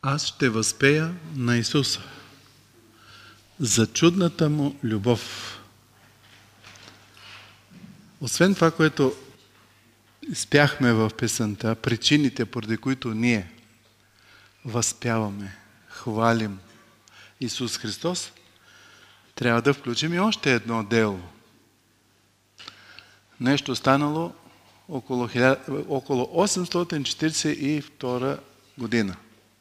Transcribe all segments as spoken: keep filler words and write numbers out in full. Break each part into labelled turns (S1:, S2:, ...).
S1: Аз ще възпея на Исуса за чудната му любов. Освен това, което спяхме в песента, причините, поради които ние възпяваме, хвалим Исус Христос, трябва да включим и още едно дело. Нещо станало около, около осемстотин четиридесет и втора година.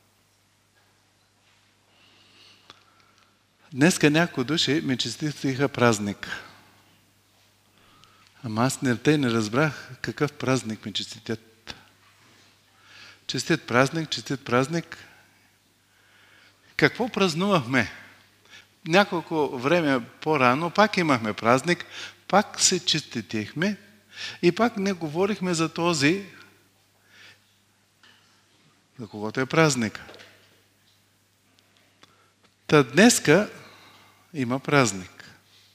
S1: Днеска някои души ми честитиха празник. Ама аз не, те не разбрах какъв празник ми честитят. Честит празник, честит празник. Какво празнувахме? Няколко време по-рано пак имахме празник, пак се честитихме и пак не говорихме за този, за когото е празник. Та днеска има празник.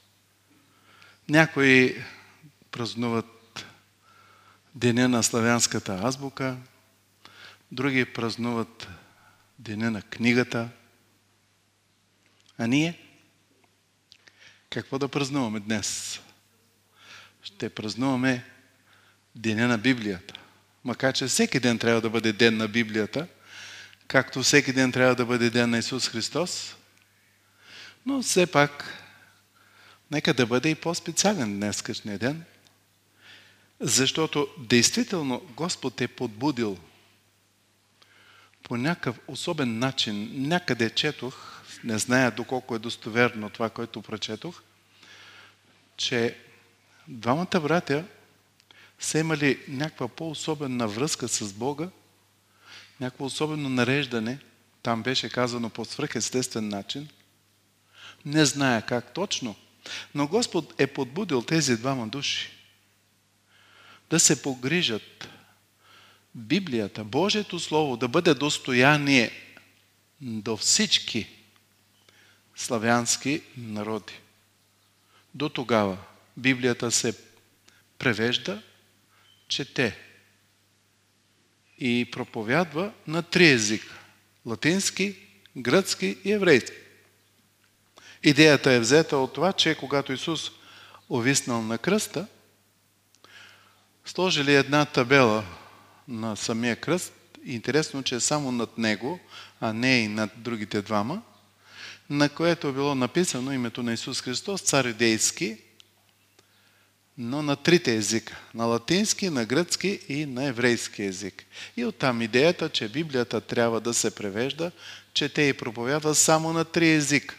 S1: Някои празнуват деня на славянската азбука, други празнуват деня на книгата. А ние? Какво да празнуваме днес? Ще празнуваме деня на Библията. Макар че всеки ден трябва да бъде ден на Библията, както всеки ден трябва да бъде ден на Исус Христос, но все пак нека да бъде и по-специален днескашния ден, защото действително Господ е подбудил по някакъв особен начин. Някъде четох, не зная доколко е достоверно това, което прочетох, че двамата братя са имали някаква по-особена връзка с Бога, някакво особено нареждане, там беше казано по свръхестествен начин, не зная как точно, но Господ е подбудил тези двама души да се погрижат Библията, Божието Слово да бъде достояние до всички славянски народи. До тогава Библията се превежда, чете и проповядва на три езика – латински, гръцки и еврейски. Идеята е взета от това, че когато Исус увиснал на кръста, сложили една табела на самия кръст. Интересно, че е само над него, а не и над другите двама, на което е било написано името на Исус Христос, цар юдейски, но на трите езика. На латински, на гръцки и на еврейски език. И оттам идеята, че Библията трябва да се превежда, чете и проповядва само на три езика.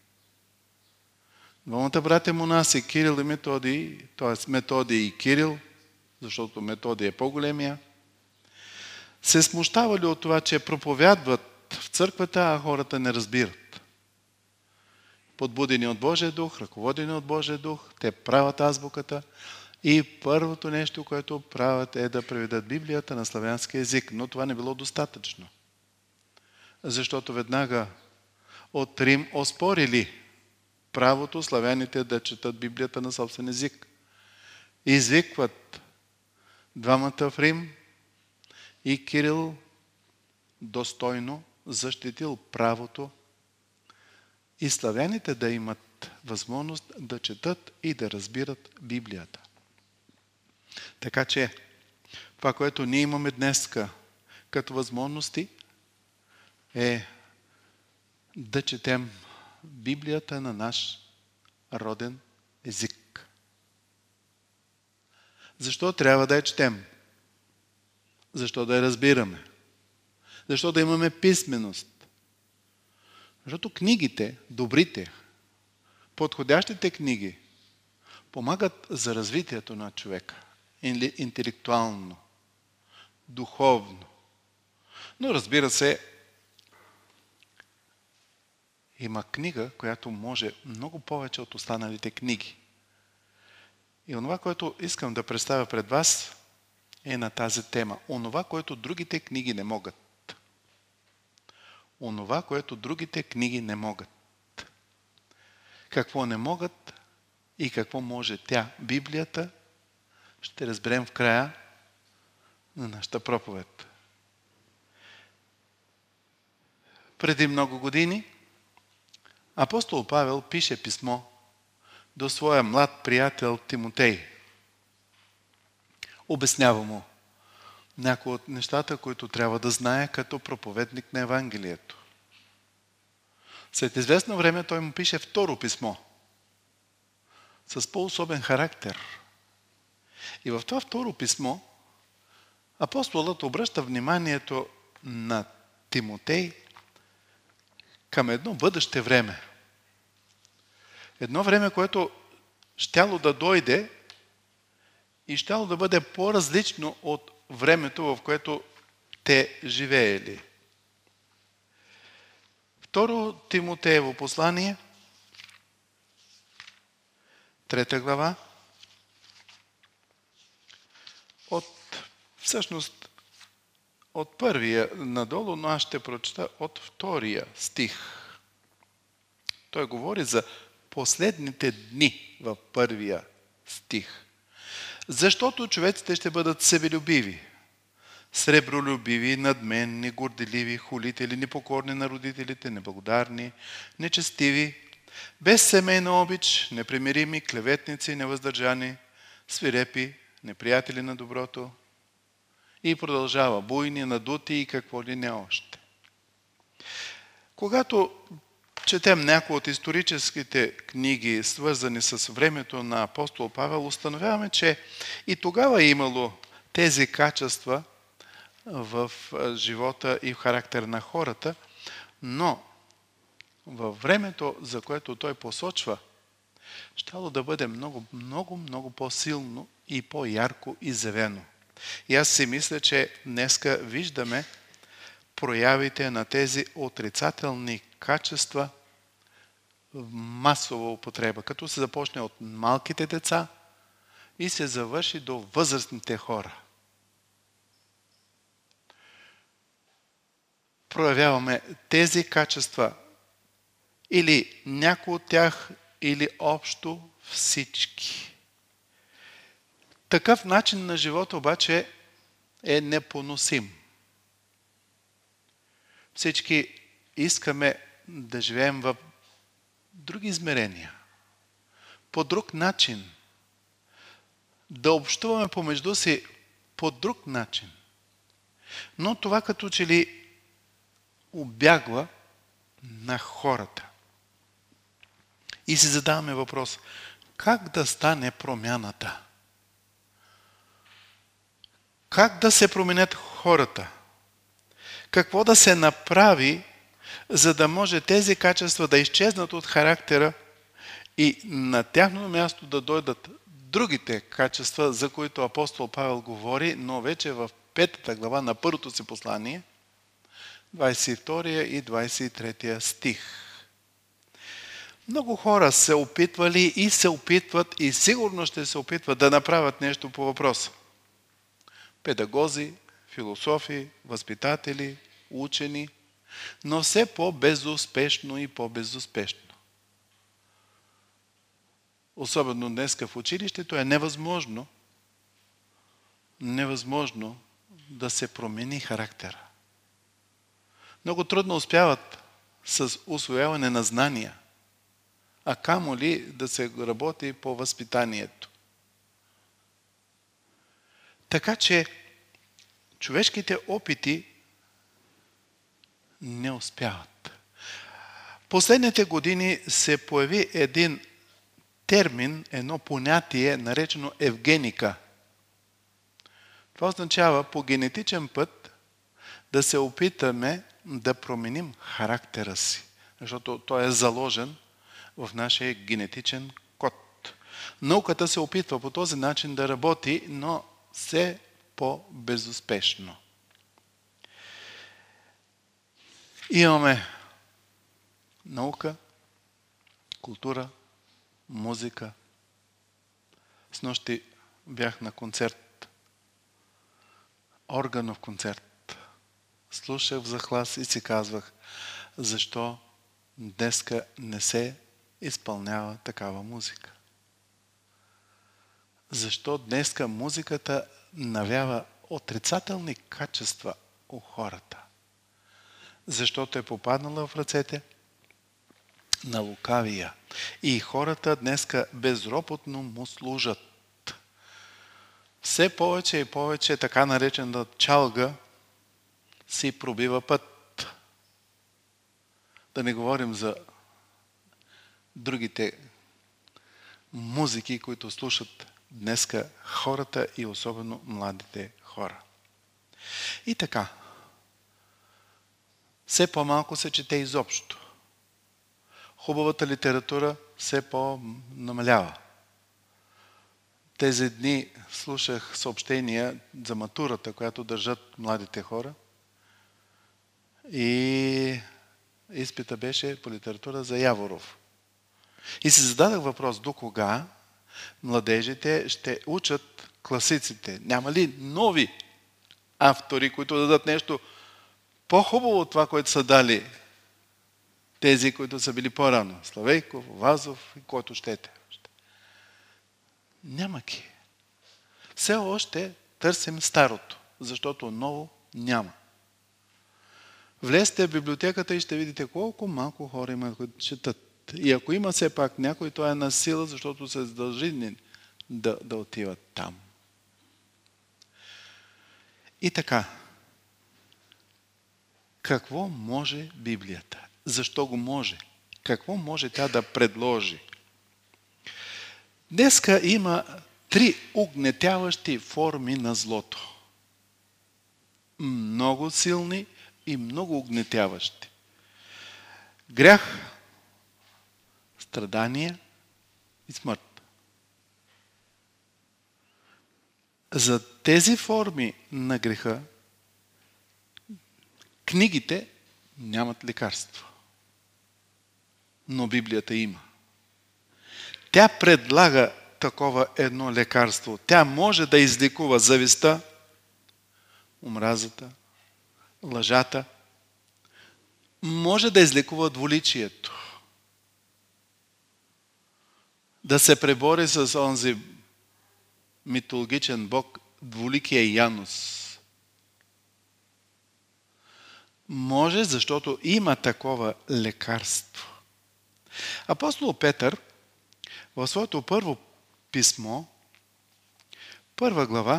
S1: Двамата братя монаси, Кирил и Методий, т.е. Методий и Кирил, защото Методий е по-големия, се смущавали от това, че проповядват в църквата, а хората не разбират. Подбудени от Божия дух, ръководени от Божия дух, те правят азбуката и първото нещо, което правят е да преведат Библията на славянски език, но това не било достатъчно. Защото веднага от Рим оспорили правото славяните да четат Библията на собствен език. Извикват двамата в Рим и Кирил достойно защитил правото и славяните да имат възможност да четат и да разбират Библията. Така че това, което ние имаме днеска като възможности, е да четем Библията на наш роден език. Защо трябва да я четем? Защо да я разбираме? Защо да имаме писменост? Защото книгите, добрите, подходящите книги, помагат за развитието на човека. Интелектуално, духовно. Но разбира се, има книга, която може много повече от останалите книги. И онова, което искам да представя пред вас, е на тази тема. Онова, което другите книги не могат. Онова, което другите книги не могат. Какво не могат и какво може тя, Библията, ще разберем в края на нашата проповед. Преди много години апостол Павел пише писмо до своя млад приятел Тимотей. Обяснява му някои от нещата, които трябва да знае като проповедник на Евангелието. След известно време той му пише второ писмо с по-особен характер. И в това второ писмо апостолът обръща вниманието на Тимотей към едно бъдеще време. Едно време, което щяло да дойде и щяло да бъде по-различно от времето, в което те живеели. Второ Тимотеево послание, трета глава, от, всъщност от първия надолу, но аз ще прочета от втория стих. Той говори за последните дни в първия стих. Защото човеците ще бъдат себелюбиви, сребролюбиви, надменни, горделиви, хулители, непокорни на родителите, неблагодарни, нечестиви, без семейна обич, непримирими, клеветници, невъздържани, свирепи, неприятели на доброто. И продължава, буйни, надути и какво ли не още. Когато четем някои от историческите книги, свързани с времето на апостол Павел, установяваме, че и тогава е имало тези качества в живота и в характер на хората, но във времето, за което той посочва, щяло да бъде много, много, много по-силно и по-ярко изявено. И аз си мисля, че днеска виждаме проявите на тези отрицателни качества в масова употреба, като се започне от малките деца и се завърши до възрастните хора. Проявяваме тези качества или някои от тях, или общо всички. Такъв начин на живота обаче е непоносим. Всички искаме да живеем в други измерения, по друг начин, да общуваме помежду си по друг начин. Но това като че ли убягва на хората. И си задаваме въпрос, как да стане промяната? Как да се променят хората? Какво да се направи, за да може тези качества да изчезнат от характера и на тяхно място да дойдат другите качества, за които апостол Павел говори, но вече в петата глава на първото си послание, двадесет и втория и двадесет и третия стих. Много хора се опитвали и се опитват и сигурно ще се опитват да направят нещо по въпроса. Педагози, философи, възпитатели, учени, но все по-безуспешно и по-безуспешно. Особено днес в училището е невъзможно, невъзможно да се промени характера. Много трудно успяват с усвояване на знания, а камо ли да се работи по възпитанието. Така че човешките опити не успяват. Последните години се появи един термин, едно понятие, наречено евгеника. Това означава по генетичен път да се опитаме да променим характера си, защото той е заложен в нашия генетичен код. Науката се опитва по този начин да работи, но все по-безуспешно. Имаме наука, култура, музика. Снощи бях на концерт, органов концерт. Слушах в захлас и си казвах, защо днеска не се изпълнява такава музика. Защо днеска музиката навява отрицателни качества у хората. защото е попаднала в ръцете на лукавия. И хората днеска безропотно му служат. Все повече и повече така наречената чалга си пробива път. Да не говорим за другите музики, които слушат днеска хората и особено младите хора. И така, все по-малко се чете изобщо. Хубавата литература все по-намалява. Тези дни слушах съобщения за матурата, която държат младите хора. И изпита беше по литература за Яворов. И си зададах въпрос, до кога младежите ще учат класиците? Няма ли нови автори, които дадат нещо по-хубаво от това, което са дали тези, които са били по-рано? Славейков, Вазов и който щете. Няма ги. Все още търсим старото, защото ново няма. Влезте в библиотеката и ще видите колко малко хора има, които четат. И ако има все пак някой, той е на сила, защото се задължи да, да отиват там. И така, какво може Библията? Защо го може? Какво може тя да предложи? Днеска има три угнетяващи форми на злото. Много силни и много угнетяващи. Грях, страдание и смърт. За тези форми на греха книгите нямат лекарство. Но Библията има. Тя предлага такова едно лекарство. Тя може да излекува завистта, омразата, лъжата. Може да излекува двуличието. Да се пребори с онзи митологичен бог двуликия Янус. Може, защото има такова лекарство. Апостол Петър в своето първо писмо, първа глава,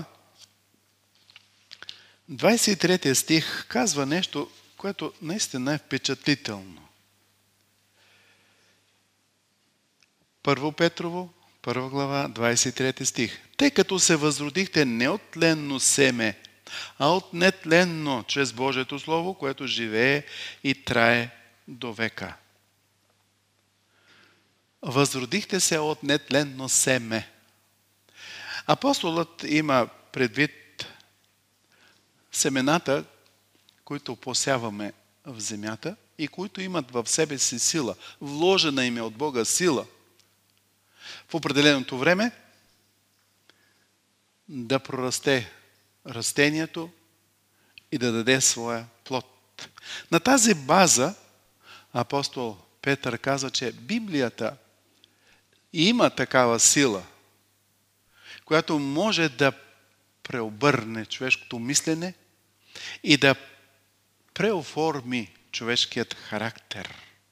S1: двадесет и трети стих, казва нещо, което наистина е впечатлително. Първо Петрово, първа глава, двадесет и трети стих. Тъй като се възродихте не от тленно семе, а от нетленно, чрез Божието Слово, което живее и трае до века. Възродихте се от нетленно семе. Апостолът има предвид семената, които посяваме в земята и които имат в себе си сила. Вложена им е от Бога сила в определеното време да прорасте растението и да даде своя плод. На тази база апостол Петър каза, че Библията има такава сила, която може да преобърне човешкото мислене и да преоформи човешкият характер.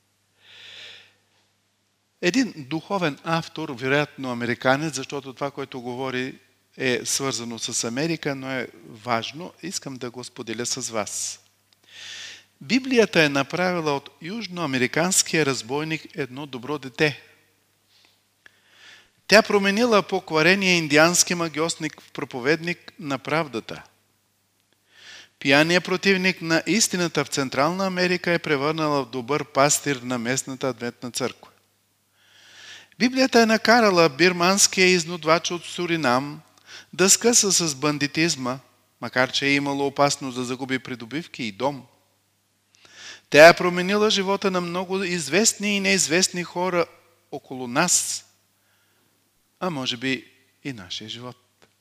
S1: Един духовен автор, вероятно американец, защото това, което говори, е свързано с Америка, но е важно, искам да го споделя с вас. Библията е направила от южноамериканския разбойник едно добро дете. Тя променила покварения индиански магиосник в проповедник на правдата. Пияният противник на истината в Централна Америка е превърнала в добър пастир на местната адвентна църква. Библията е накарала бирманския изнудвач от Суринам да скъса с бандитизма, макар че е имало опасност да загуби придобивки и дом. Тя е променила живота на много известни и неизвестни хора около нас, а може би и нашия живот.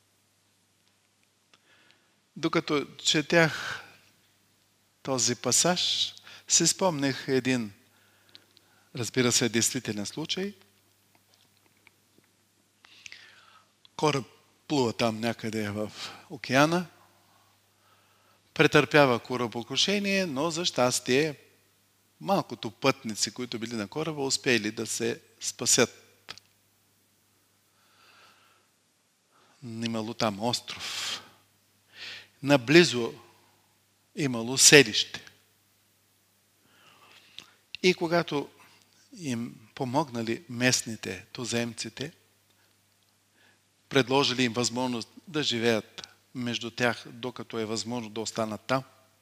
S1: Докато четях този пасаж, се спомнях един, разбира се, действителен случай. Кораб плува там някъде в океана, претърпява корабокрушение, но за щастие малкото пътници, които били на кораба, успели да се спасят. Имало там остров. Наблизо имало селище. И когато им помогнали местните туземците, предложили им възможност да живеят между тях, докато е възможно да останат там,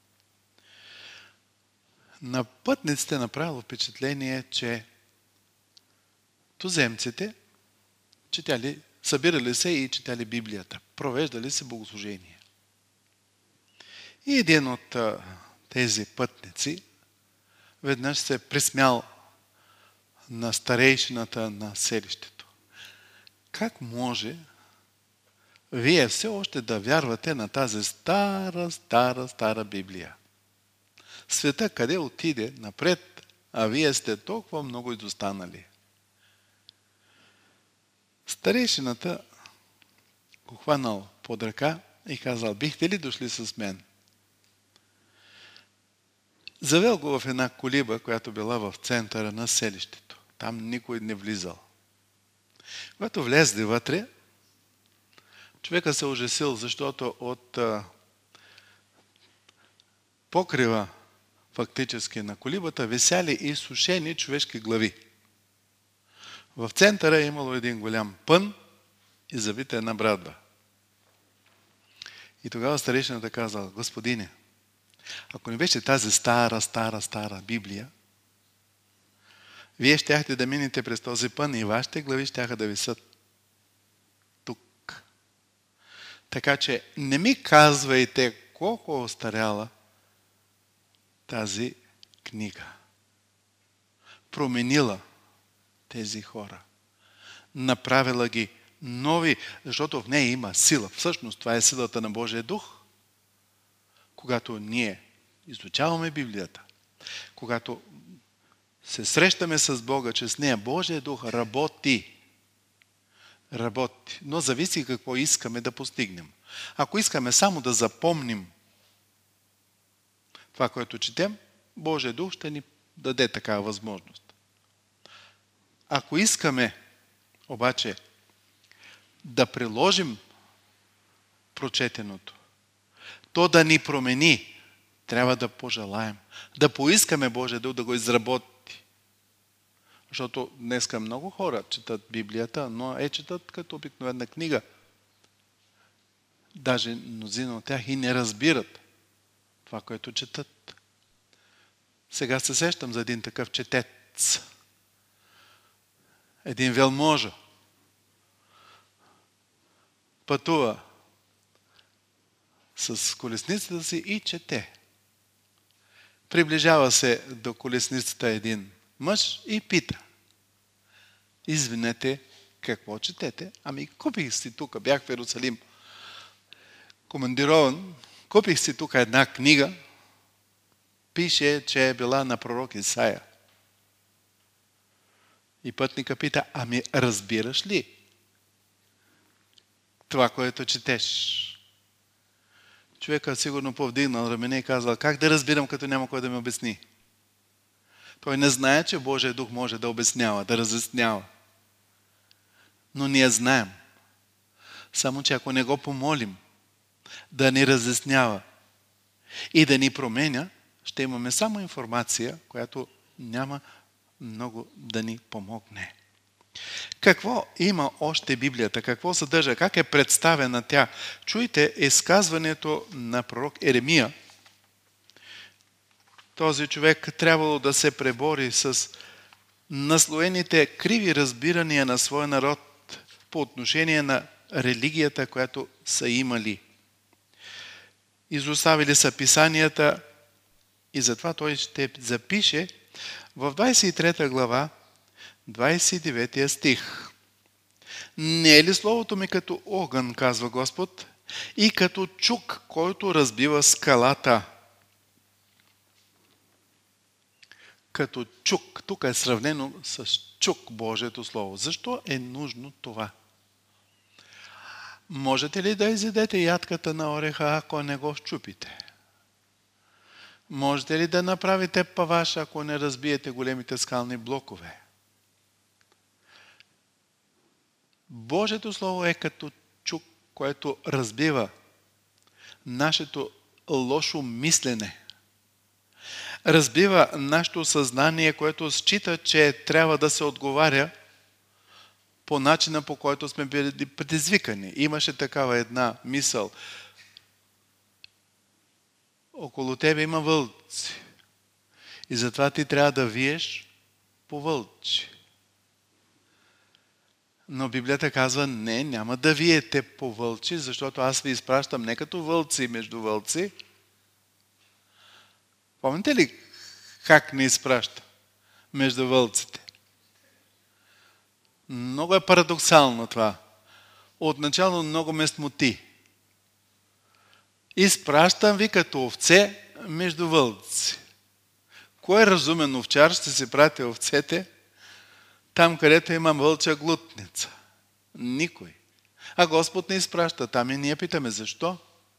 S1: на пътниците направило впечатление, че туземците четяли, събирали се и четяли Библията, провеждали се богослужение. И един от тези пътници веднъж се присмял на старейшината на селището. Как може вие все още да вярвате на тази стара, стара, стара Библия? Света къде отиде напред, а вие сте толкова много изостанали. Старейшината го хванал под ръка и казал: бихте ли дошли с мен? Завел го в една колиба, която била в центъра на селището. Там никой не влизал. Когато влезли вътре, човека се ужасил, защото от а, покрива фактически на колибата висяли и сушени човешки глави. В центъра е имало един голям пън и завита една брадва. И тогава старейшината казал: господине, ако не беше тази стара, стара, стара Библия, вие щяхте да минете през този пън и вашите глави щяха да висят тук. Така че не ми казвайте колко е остаряла тази книга. Променила тези хора. Направила ги нови, защото в нея има сила. Всъщност това е силата на Божия дух. Когато ние изучаваме Библията, когато се срещаме с Бога чрез нея, Божия дух работи. Работи. Но зависи какво искаме да постигнем. Ако искаме само да запомним това, което четем, Божия дух ще ни даде такава възможност. Ако искаме обаче да приложим прочетеното, то да ни промени, трябва да пожелаем, да поискаме Божия дух да го изработи. Защото днеска много хора четат Библията, но е четат като обикновена книга. Даже мнозина от тях и не разбират това, което четат. Сега се сещам за един такъв четец. Един велможа. Пътува с колесницата си и чете. Приближава се до колесницата един мъж и пита: извинете, какво четете? Ами купих си тук, бях в Иерусалим командирован, купих си тук една книга, пише, че е била на пророк Исаия. И пътника пита: ами разбираш ли това, което четеш? Човекът сигурно повдигнал рамене и казал: как да разбирам, като няма кой да ми обясни? Той не знае, че Божия дух може да обяснява, да разяснява. Но ние знаем. Само че ако не го помолим да ни разяснява и да ни променя, ще имаме само информация, която няма много да ни помогне. Какво има още Библията? Какво съдържа? Как е представена тя? Чуйте изказването на пророк Еремия. Този човек трябвало да се пребори с наслоените криви разбирания на своя народ по отношение на религията, която са имали. Изоставили са писанията и затова той ще запише в двадесет и трета глава, двадесет и деветия стих. Не е ли словото ми като огън, казва Господ, и като чук, който разбива скалата? Като чук. Тук е сравнено с чук Божието Слово. Защо е нужно това? Можете ли да изядете ядката на ореха, ако не го щупите? Можете ли да направите паваш, ако не разбиете големите скални блокове? Божието Слово е като чук, което разбива нашето лошо мислене. Разбива нашето съзнание, което счита, че трябва да се отговаря по начина, по който сме били предизвикани. Имаше такава една мисъл. Около тебе има вълци. И затова ти трябва да виеш по вълчи. Но Библията казва, не, няма да виете по вълчи, защото аз ви изпращам не като вълци между вълци. Помните ли как ни изпраща между вълците? Много е парадоксално това. Отначало много ме смути. Изпращам ви като овце между вълци. Кой разумен овчар ще си прати овцете там, където има вълча глутница? Никой. А Господ не изпраща там и ние питаме защо?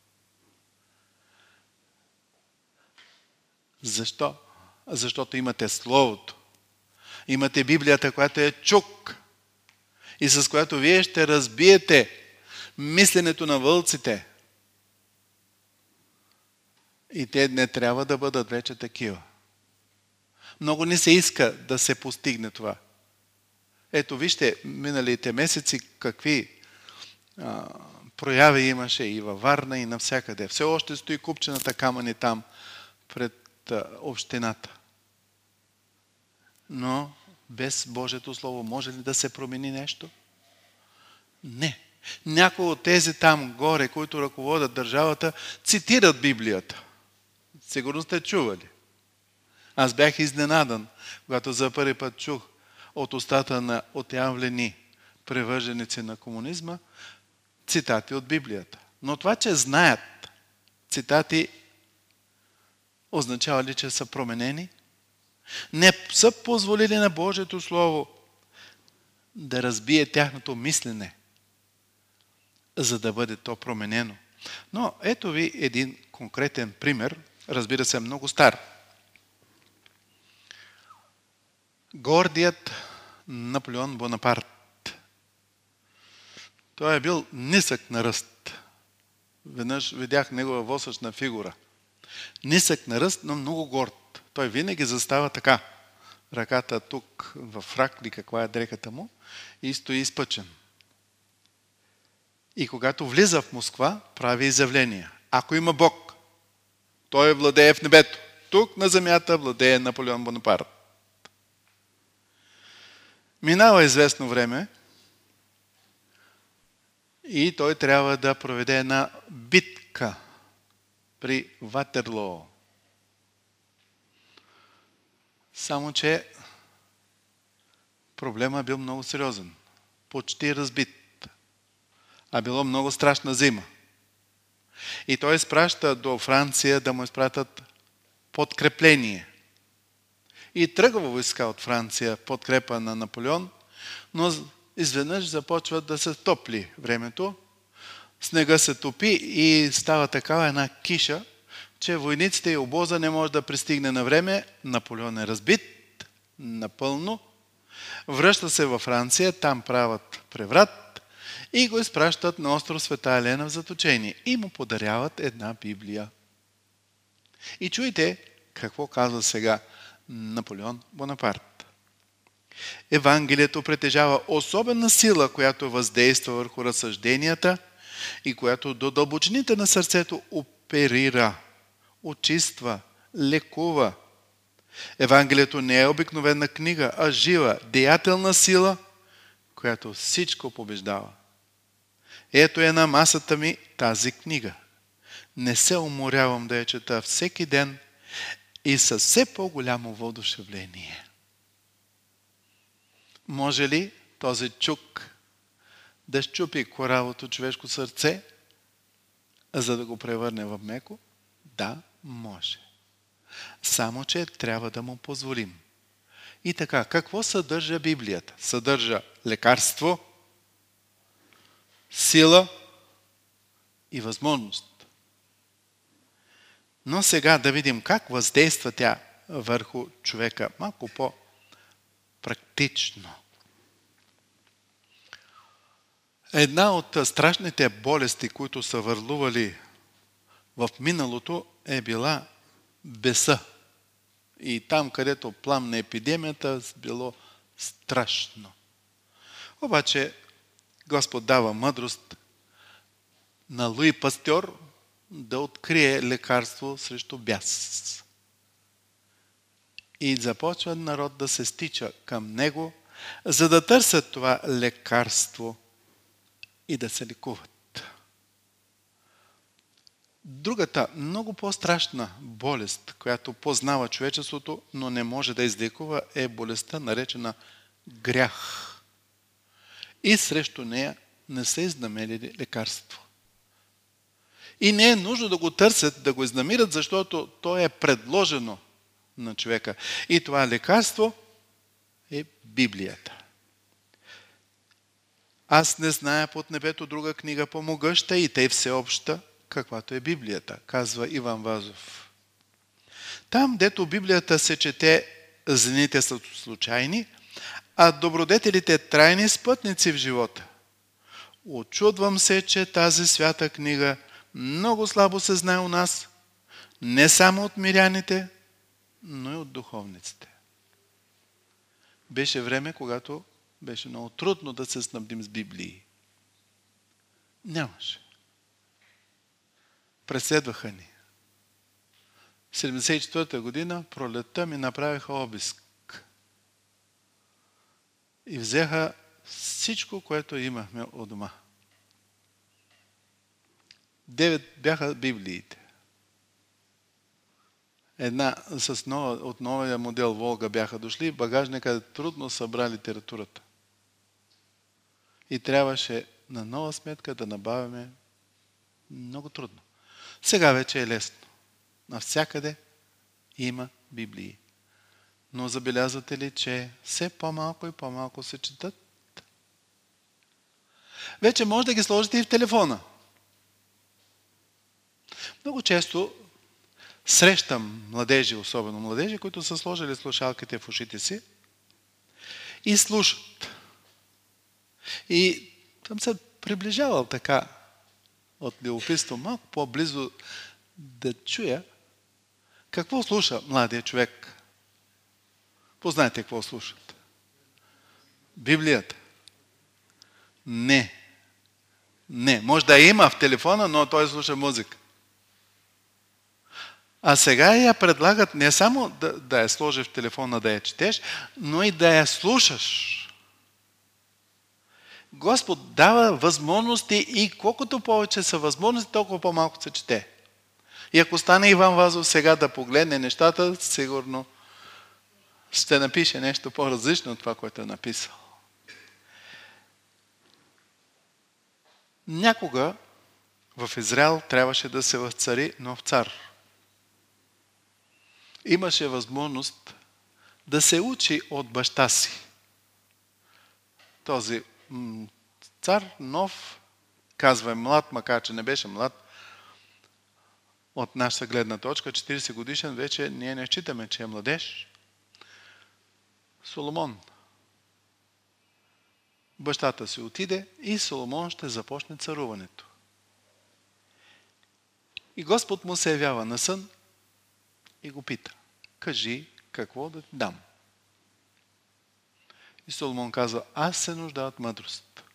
S1: Защо? Защото имате Словото. Имате Библията, която е чук и с която вие ще разбиете мисленето на вълците. И те не трябва да бъдат вече такива. Много не се иска да се постигне това. Ето вижте, миналите месеци какви а, прояви имаше и във Варна, и навсякъде. Все още стои купчената камъни там пред а, общината. Но без Божието Слово може ли да се промени нещо? Не. Някои от тези там горе, които ръководят държавата, цитират Библията. Сигурно сте чували. Аз бях изненадан, когато за първи път чух от устата на отявлени привърженици на комунизма цитати от Библията. Но това, че знаят цитати, означава ли, че са променени? Не са позволили на Божието Слово да разбие тяхното мислене, за да бъде то променено. Но ето ви един конкретен пример, разбира се, много стар. Гордият Наполеон Бонапарт. Той е бил нисък на ръст. Веднъж видях негова восъчна фигура. Нисък на ръст, но много горд. Той винаги застава така. Ръката тук в фрак ли каква е дрехата му и стои изпъчен. И когато влиза в Москва, прави изявления. Ако има Бог, той владее в небето. Тук на земята владее Наполеон Бонапарт. Минава известно време и той трябва да проведе една битка при Ватерлоо. Само че проблема бил много сериозен. Почти разбит. А било много страшна зима. И той изпраща до Франция да му изпратят подкрепление. И тръгва войска от Франция подкрепа на Наполеон, но изведнъж започва да се топли времето. Снега се топи и става такава една киша, че войниците и обоза не може да пристигне на време. Наполеон е разбит напълно. Връща се във Франция, там правят преврат и го изпращат на остров Света Елена в заточение. И му подаряват една Библия. И чуйте какво казва сега Наполеон Бонапарт. Евангелието притежава особена сила, която въздейства върху разсъжденията и която до дълбочините на сърцето оперира, очиства, лекува. Евангелието не е обикновена книга, а жива, деятелна сила, която всичко побеждава. Ето е на масата ми тази книга. Не се уморявам да я чета всеки ден и със все по-голямо въодушевление. Може ли този чук да щупи коравото човешко сърце, за да го превърне в меко? Да, може. Само, че трябва да му позволим. И така, какво съдържа Библията? Съдържа лекарство, сила и възможност. Но сега да видим как въздейства тя върху човека. Малко по-практично. Една от страшните болести, които са върлували в миналото, е била беса. И там, където пламне епидемията, било страшно. Обаче Господ дава мъдрост на Луи Пастьор да открие лекарство срещу бяс. И започва народ да се стича към него, за да търсят това лекарство и да се лекуват. Другата, много по-страшна болест, която познава човечеството, но не може да излекува, е болестта, наречена грях. И срещу нея не са изнамерили лекарство. И не е нужно да го търсят, да го изнамират, защото то е предложено на човека. И това лекарство е Библията. Аз не зная под небето друга книга по-могъща и тъй всеобща, каквато е Библията, казва Иван Вазов. Там, дето Библията се чете, зените са случайни, а добродетелите трайни спътници в живота. Очудвам се, че тази свята книга много слабо се знае у нас, не само от миряните, но и от духовниците. Беше време, когато беше много трудно да се снабдим с Библии. Нямаше. Преследваха ни. В седемдесет и четвърта година, пролетта, ми направиха обиск. И взеха всичко, което имахме от дома. Девет бяха Библиите. Една с нова, от новия модел Волга бяха дошли, багажника трудно събра литературата. И трябваше на нова сметка да набавяме много трудно. Сега вече е лесно. Навсякъде има Библии. Но забелязвате ли, че все по-малко и по-малко се четат? Вече може да ги сложите и в телефона. Много често срещам младежи, особено младежи, които са сложили слушалките в ушите си и слушат. И съм се приближавал така от любопитство малко по-близо да чуя какво слуша младия човек. Познайте какво слушат. Библията. Не. Не. Може да има в телефона, но той слуша музика. А сега я предлагат не само да, да я сложиш в телефона да я четеш, но и да я слушаш. Господ дава възможности и колкото повече са възможности, толкова по-малко се чете. И ако стане Иван Вазов сега да погледне нещата, сигурно ще напише нещо по-различно от това, което е написал. Някога в Израел трябваше да се възцари нов цар. Имаше възможност да се учи от баща си. Този м- цар нов, казва млад, макар че не беше млад, от нашата гледна точка, четиридесет годишен, вече ние не считаме, че е младеж. Соломон. Бащата си отиде и Соломон ще започне царуването. И Господ му се явява на сън и го пита: кажи какво да ти дам. И Соломон казва: аз се нуждая от мъдрост.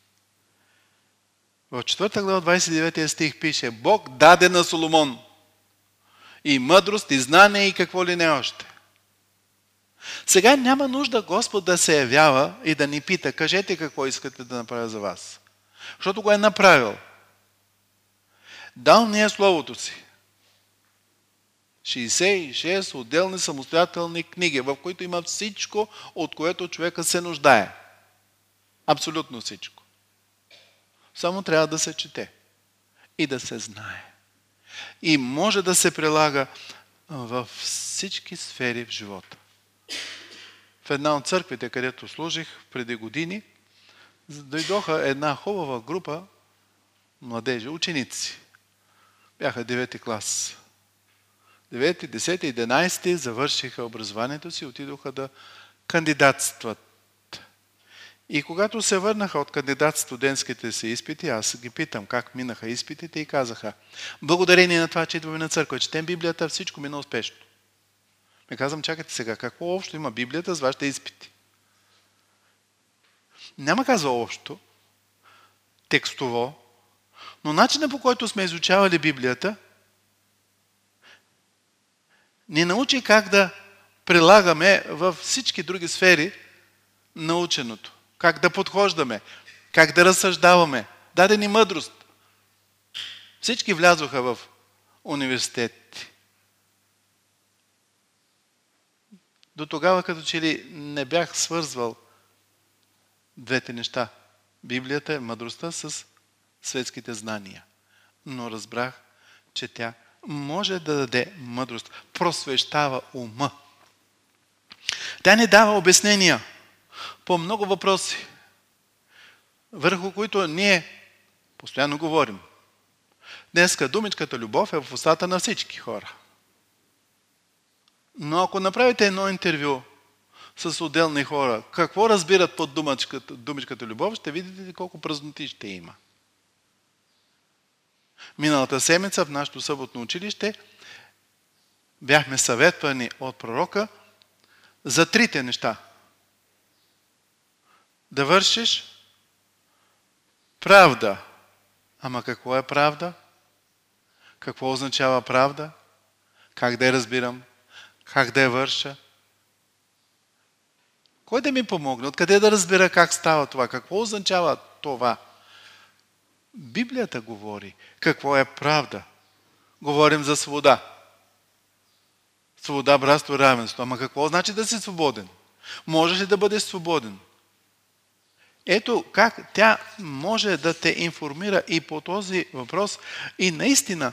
S1: В четвърта глава, двадесет и девети стих пише: Бог даде на Соломон и мъдрост, и знание, и какво ли не още. Сега няма нужда Господ да се явява и да ни пита: кажете какво искате да направя за вас. Защото го е направил. Дал ни е Словото си. шейсет и шест отделни самостоятелни книги, в които има всичко, от което човека се нуждае. Абсолютно всичко. Само трябва да се чете и да се знае. И може да се прилага във всички сфери в живота. В една от църквите, където служих преди години, дойдоха една хубава група младежи, ученици. Бяха девети клас. девети, десети, единайсети завършиха образованието си и отидоха да кандидатстват. И когато се върнаха от кандидат студентските си изпити, аз ги питам как минаха изпитите и казаха: благодарение на това, че идваме на църква, четем Библията, всичко мина успешно. Ме казвам, чакайте сега, какво общо има Библията с вашите изпити? Няма казва общо, текстово, но начинът, по който сме изучавали Библията, ни научи как да прилагаме във всички други сфери наученото. Как да подхождаме, как да разсъждаваме. Даде ни мъдрост. Всички влязоха в университети. До тогава, като че ли не бях свързвал двете неща. Библията е мъдростта с светските знания. Но разбрах, че тя може да даде мъдрост, просвещава ума. Тя ни дава обяснения по много въпроси, върху които ние постоянно говорим. Днеска думичката любов е в устата на всички хора. Но ако направите едно интервю с отделни хора, какво разбират под думичката, думичката любов, ще видите колко празноти ще има. Миналата седмица в нашето съботно училище бяхме съветвани от пророка за трите неща. Да вършиш правда. Ама какво е правда? Какво означава правда? Как да я разбирам? Как да я върша? Кой да ми помогне? Откъде да разбира как става това? Какво означава това? Библията говори какво е правда. Говорим за свобода. Свобода, братство, равенство. Ама какво значи да си свободен? Можеш ли да бъдеш свободен? Ето как тя може да те информира и по този въпрос. И наистина,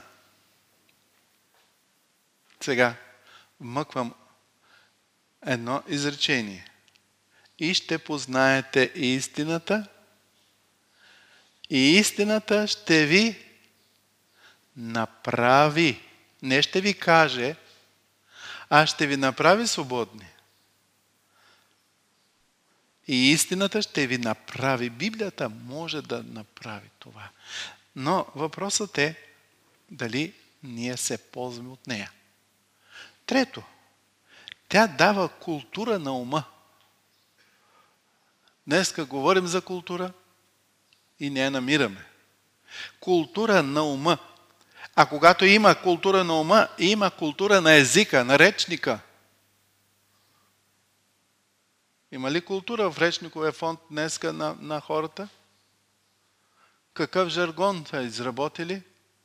S1: сега вмъквам едно изречение. И ще познаете истината, и истината ще ви направи. Не ще ви каже, а ще ви направи свободни. И истината ще ви направи. Библията може да направи това. Но въпросът е дали ние се ползваме от нея. Трето, тя дава култура на ума. Днеска говорим за култура и не я намираме. Култура на ума. А когато има култура на ума, има култура на езика, на речника. Има ли култура в речниковия фонд днеска на, на хората? Какъв жаргон са изработили?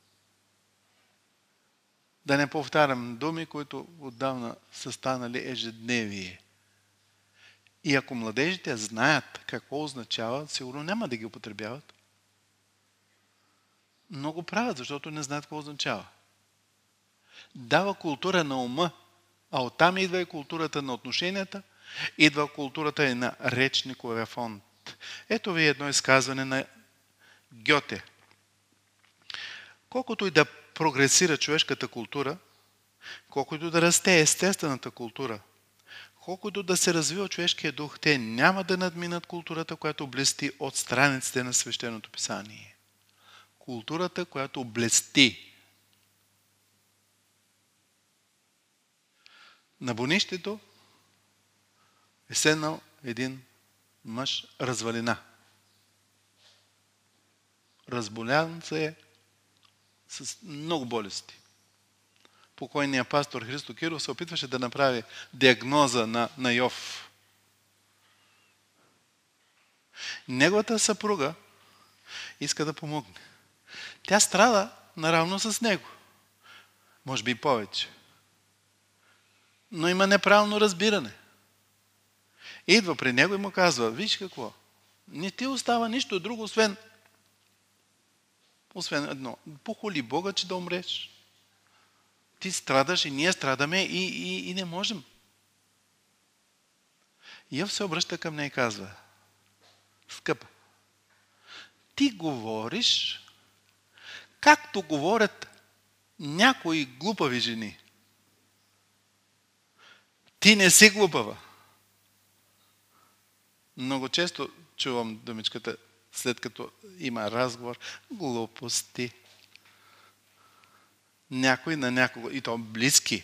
S1: Да не повтарям думи, които отдавна са станали ежедневие. И ако младежите знаят какво означава, сигурно няма да ги употребяват. Много правят, защото не знаят какво означава. Дава култура на ума, а оттам идва и културата на отношенията, идва културата и на речниковия фонд. Ето ви едно изказване на Гьоте. Колкото и да прогресира човешката култура, колкото да расте естествената култура, колкото да се развива човешкия дух, те няма да надминат културата, която блести от страниците на Свещеното писание. Културата, която блести. На бунището е седнал един мъж развалина. Разболян се е с много болести. Покойният пастор Христо Киров се опитваше да направи диагноза на, на Йов. Неговата съпруга иска да помогне. Тя страда наравно с него. Може би и повече. Но има неправилно разбиране. Идва при него и му казва: виж какво, не ти остава нищо друго, освен освен едно. Похули Бога, че да умреш. Ти страдаш и ние страдаме и, и, и не можем. Йов се обръща към нея и казва: скъпа, ти говориш както говорят някои глупави жени. Ти не си глупава. Много често чувам думичката, след като има разговор, глупости. Някой на някого, и то близки.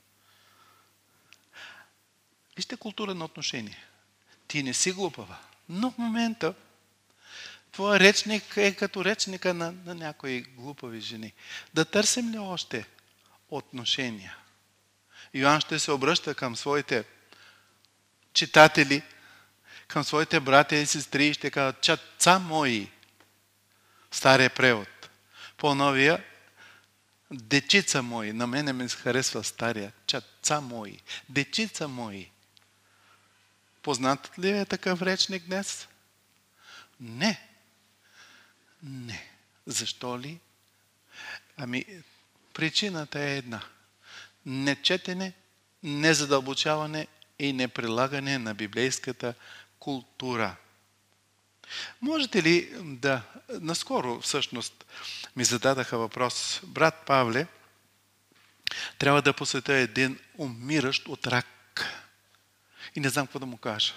S1: Вижте култура на отношение. Ти не си глупава. Но в момента твоя речник е като речника на, на някои глупави жени. Да търсим ли още отношения? Йоан ще се обръща към своите читатели, към своите братя и сестри и ще казва: чатца мои. Стария превод. По-новия: дечица мои. На мене ми харесва стария. Чатца мои. Дечица мои. Познат ли е такъв речник днес? Не. Не. Защо ли? Ами, причината е една. Нечетене, незадълбочаване и неприлагане на библейската култура. Можете ли да... Наскоро всъщност ми зададаха въпрос. Брат Павле, трябва да посетя един умиращ от рак. И не знам какво да му кажа.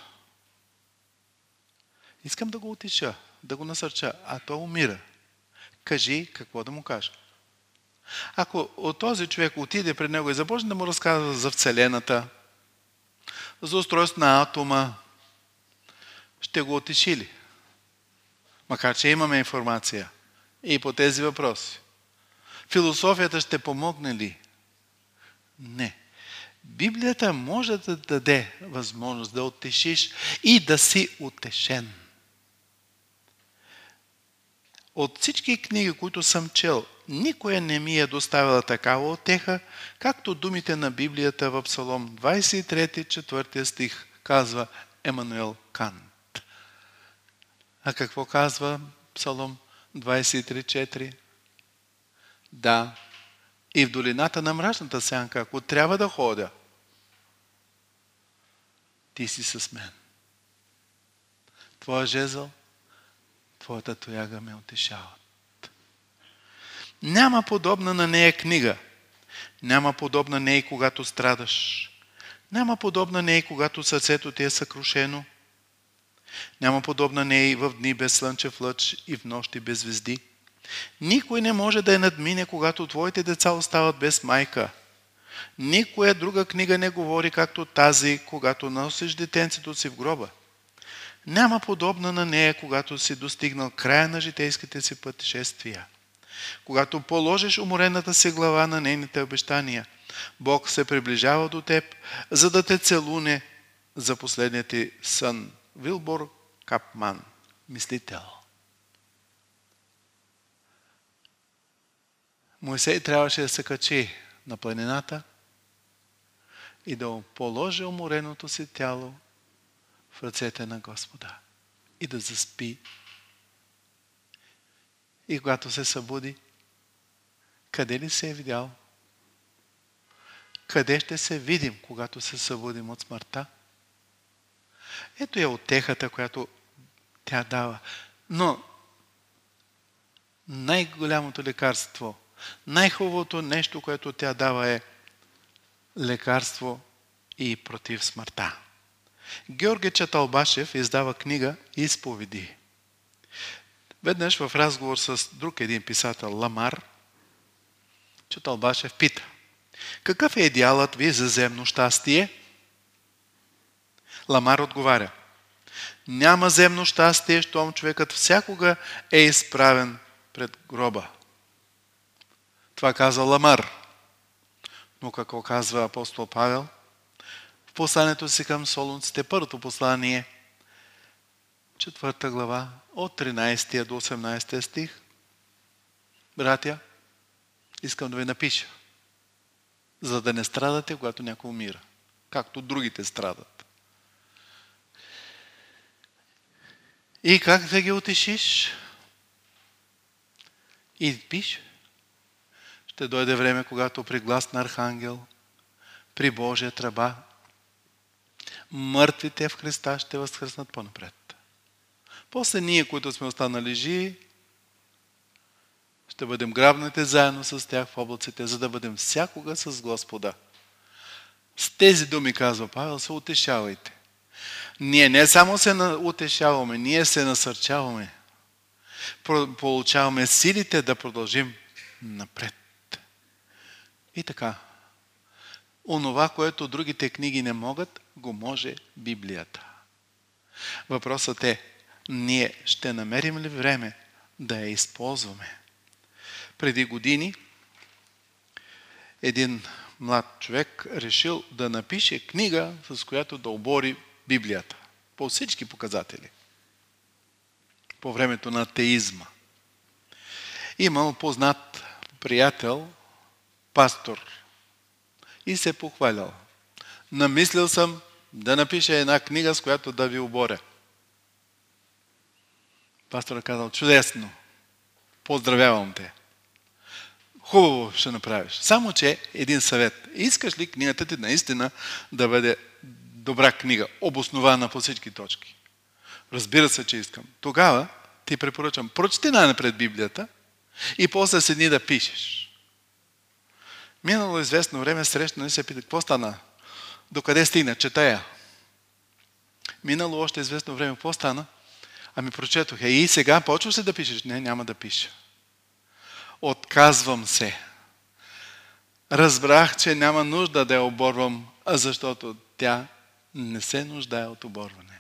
S1: Искам да го утеша, да го насърча, а той умира. Кажи какво да му кажа. Ако от този човек отиде при него и започне да му разказва за Вселената, за устройство на атома, ще го утеши ли? Макар че имаме информация и по тези въпроси. Философията ще помогне ли? Не. Библията може да даде възможност да утешиш и да си утешен. От всички книги, които съм чел, никоя не ми е доставила такава утеха, както думите на Библията в Псалом двадесет и трети, четвърти стих, казва Емануел Кант. А какво казва Псалом двадесет и три, четири? Да, и в долината на мрачната сянка, ако трябва да ходя, ти си с мен. Твоя жезъл, твоята тояга ме утешават. Няма подобна на нея книга. Няма подобна нея, когато страдаш. Няма подобна нея, когато сърцето ти е съкрушено. Няма подобна нея в дни без слънчев лъч и в нощи без звезди. Никой не може да я надмине, когато твоите деца остават без майка. Никоя друга книга не говори както тази, когато носиш детенцето си в гроба. Няма подобна на нея, когато си достигнал края на житейските си пътешествия. Когато положиш уморената си глава на нейните обещания, Бог се приближава до теб, за да те целуне за последния ти сън. Вилбор Капман, мислител. Моисей трябваше да се качи на планината и да положи умореното си тяло в ръцете на Господа и да заспи. И когато се събуди, къде ли се е видял? Къде ще се видим, когато се събудим от смъртта? Ето е утехата, която тя дава. Но най-голямото лекарство, най-хубавото нещо, което тя дава, е лекарство и против смъртта. Георги Чаталбашев издава книга Изповеди. Веднъж в разговор с друг един писател, Ламар, Чаталбашев пита: какъв е идеалът ви за земно щастие? Ламар отговаря: няма земно щастие, щом човекът всякога е изправен пред гроба. Това каза Ламар. Но какво казва апостол Павел? В посланието си към Солунците, първото послание, четвърта глава, от тринадесети до осемнадесети стих. Братя, искам да ви напиша, за да не страдате, когато някой умира, както другите страдат. И как да ги утешиш? И пише: ще дойде време, когато при глас на архангел, при Божия тръба, мъртвите в Христа ще възкръснат по-напред. После ние, които сме останали живи, ще бъдем грабнати заедно с тях в облаците, за да бъдем всякога с Господа. С тези думи, казва Павел, се утешавайте. Ние не само се утешаваме, ние се насърчаваме. Получаваме силите да продължим напред. И така. Онова, което другите книги не могат, го може Библията. Въпросът е, ние ще намерим ли време да я използваме? Преди години един млад човек решил да напише книга, с която да обори Библията. По всички показатели. По времето на атеизма. Имал познат приятел, пастор, и се похвалял. Намислил съм да напиша една книга, с която да ви оборя. Пасторът казал, чудесно, поздравявам те. Хубаво ще направиш. Само, че един съвет. Искаш ли книгата ти наистина да бъде добра книга, обоснована по всички точки? Разбира се, че искам. Тогава ти препоръчам, прочети най-напред Библията и после седни да пишеш. Минало известно време, срещна и се пита, какво стана? Докъде стигна? Чета я. Минало още известно време, какво стана? Ами прочетох я. И сега почваш ли да пишеш? Не, няма да пиша. Отказвам се. Разбрах, че няма нужда да я оборвам, защото тя не се нуждае от оборване.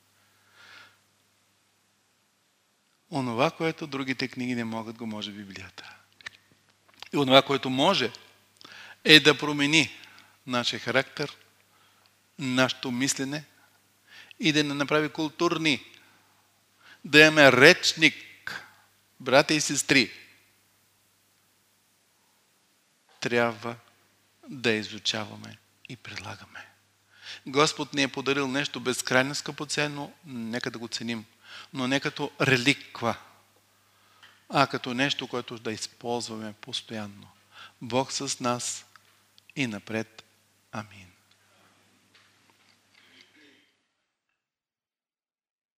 S1: Онова, което другите книги не могат, го може Библията. И онова, което може, е да промени нашия характер, нашето мислене и да не направи културни, да имаме речник, брати и сестри. Трябва да изучаваме и предлагаме. Господ ни е подарил нещо безкрайно скъпоценно, нека да го ценим, но не като реликва, а като нещо, което да използваме постоянно. Бог с нас и напред. Амин.